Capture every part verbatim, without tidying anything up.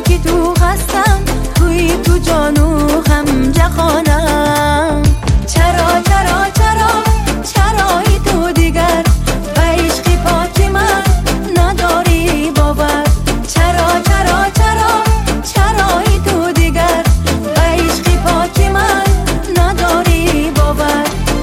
که تو هستم، توی تو جانو هم جهانم. چرا چرا چرا چرایی تو دیگر به عشق پاک من نداری باور؟ چرا چرا چرا چرایی تو دیگر به عشق پاک من نداری باور؟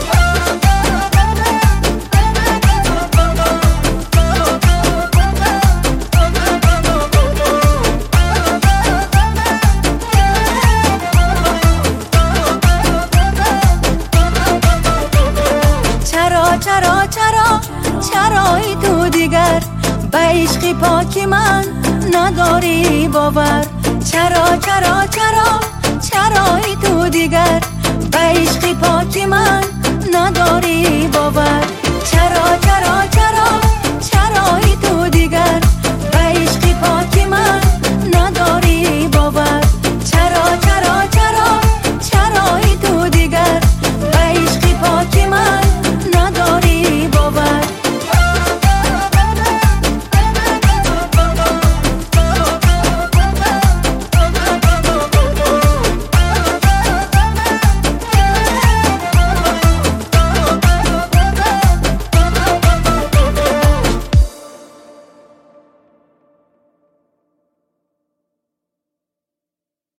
چرا چرا چرا چرایی تو دیگر به عشق پاک من نداری باور؟ چرا چرا چرا چرایی تو دیگر به عشق پاک من نداری باور؟ چرا چرا چرا